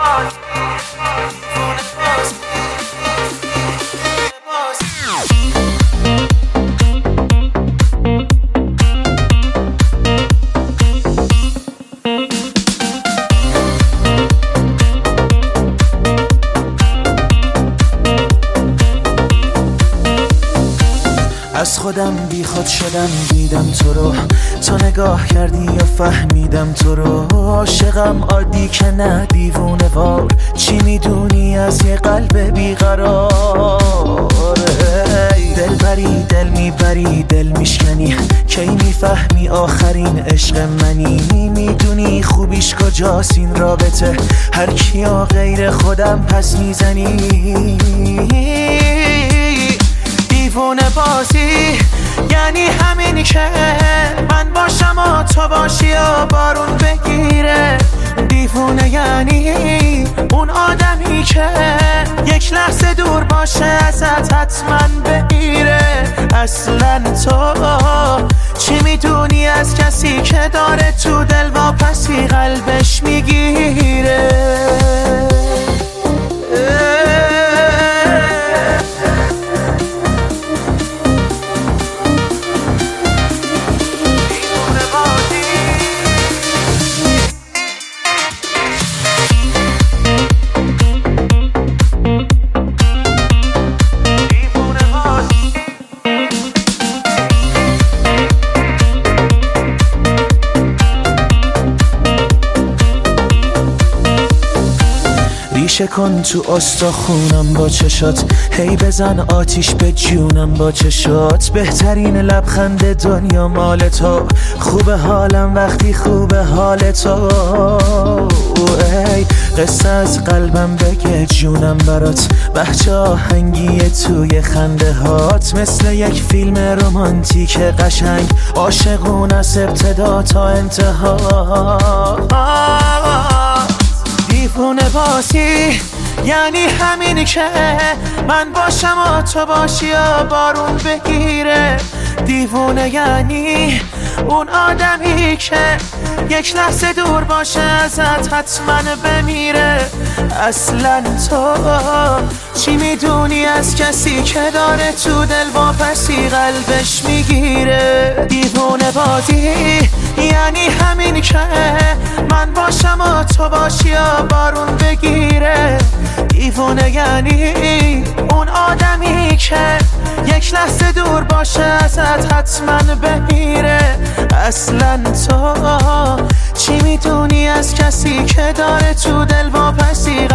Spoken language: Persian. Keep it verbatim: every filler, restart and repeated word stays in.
از خودم بی خود شدم دیدم تو رو، تو نگاه کردی یا فهمیدم تو رو. عاشقم عادی که نه دیوونه وار، چی میدونی از یه قلب بیقرار؟ دل بری دل میبری دل میشکنی، کی میفهمی آخرین عشق منی؟ میدونی خوبیش کجاست این رابطه، هر کیا غیر خودم پس میزنی. دیوونه بازی یعنی همین که من باشم و تو باشی و بارون بگیره. دیوونه یعنی اون آدمی که یک لحظه دور باشه ازت حتما بمیره. اصلا تو چی میدونی از کسی که داره تو دل واپسی قلبش میگیره؟ ریشه کن تو استخونم با چشات، هی بزن آتیش به جونم با چشات. بهترین لبخند دنیا مال تو، خوب حالم وقتی خوب حال تو. ای قصه از قلبم بگه جونم برات، بچه آهنگی توی خنده هات. مثل یک فیلم رمانتیک قشنگ، عاشقون از ابتدا تا انتها. دیوونه بازی یعنی همینی که من باشم و تو باشی و بارون بگیره. دیوونه یعنی اون آدمی که یک لحظه دور باشه ازت حتما بمیره. اصلا تو چی میدونی از کسی که داره تو دل واپسی قلبش میگیره؟ دیوونه بازی یعنی همین که من باشم و تو باشی و بارون بگیره. دیوونه یعنی اون آدمی که یک لحظه دور باشه ازت حتما بمیره. اصلا تو چی میدونی از کسی که داره تو دل واپسی